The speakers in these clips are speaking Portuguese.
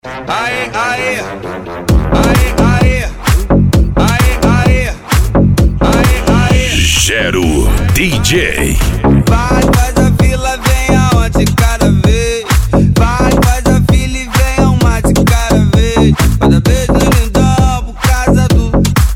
Aê, aê, aê, aê, aê, aê, aê, aê. Gero DJ. Vai, faz a fila, vem aonde cada vez. Vai, faz a fila e vem ao mate cada vez. Manda beijo lindão por causa do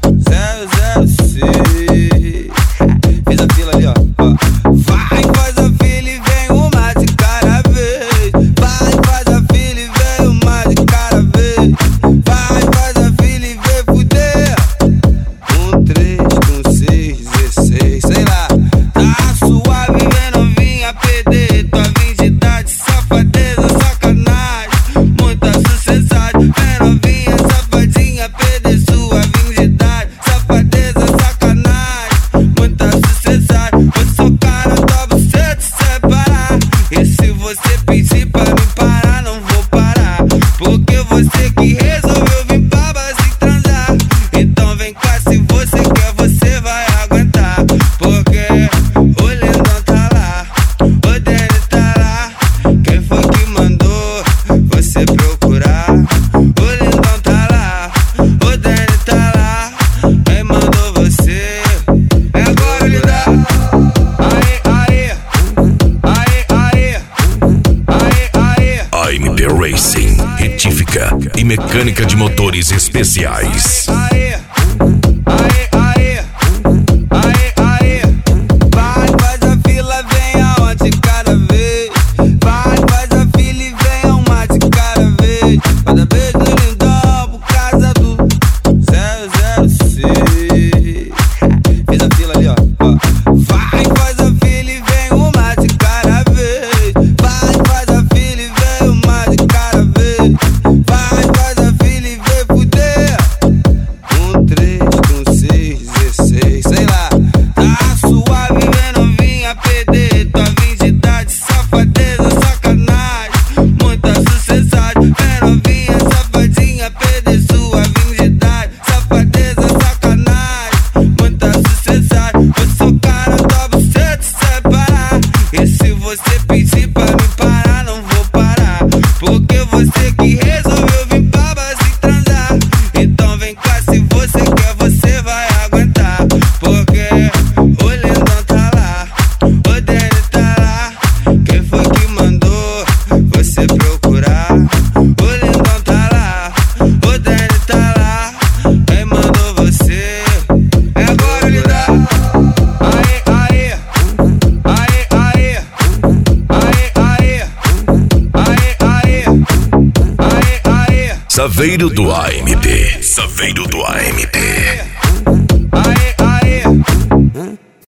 006. Fiz a fila ali, ó. Vai, faz a fila e vem o mate cada vez. Vai, faz a fila e vem o mate cada vez. Vai, faz a fila e vem fuder. 1, 3, 6, 16, sei lá. Tá suave, vem novinha, PD. Tua virgindade, safadeza, sacanagem. Muita sucessagem, vem novinha, safadinha, PD. Sua virgindade, safadeza, sacanagem. Muita sucessagem, vou socar na tua buceta e separar. E se você pedir pra me parar, não vou parar. Porque você que resolveu vir pra base transar. Então vem cá, se você quer, você vai aguentar. Porque o lindão tá lá, o Danny tá lá. Quem foi que mandou você procurar? O lindão tá lá, o Danny tá lá. Quem mandou você? É agora, lindão. Aê, aê, aê, aê, aê, aê. AMP Racing, retífica e mecânica de motores especiais. Aê, aê, aê, aê, aê. Vai, faz a fila, vem aonde cada vez. Vai, faz a fila e vem ao mate cada vez. Manda beijo lindão por causa do 006. Fiz a fila ali, ó. Vai, faz a fila e vem o mate cada vez. Vai, faz a fila e vem o mate cada vez. Vai, faz a fila e vem fuder. 1, 3, 6, 16, sei lá. Tá suave, vem novinha, PD. Tua virgindade, safadeza, sacanagem. Muita sucessagem, vem novinha, safadinha, PD. Sua virgindade, safadeza, sacanagem. Muita sucessagem, vou socar na tua buceta e separar. E se você pedir pra me parar, não vou parar. Porque você que resolveu vir pra base transar. Então vem cá, se você quer, você vai aguentar. Porque o lindão tá lá, o Danny tá lá. Quem foi que mandou você procurar? O lindão tá lá, o Danny tá lá. Quem mandou você? É agora, lindão. Aê, aê, aê, aê, aê, aê, aê, aê, aê, aê. Saveiro do AMP. Saveiro do AMP.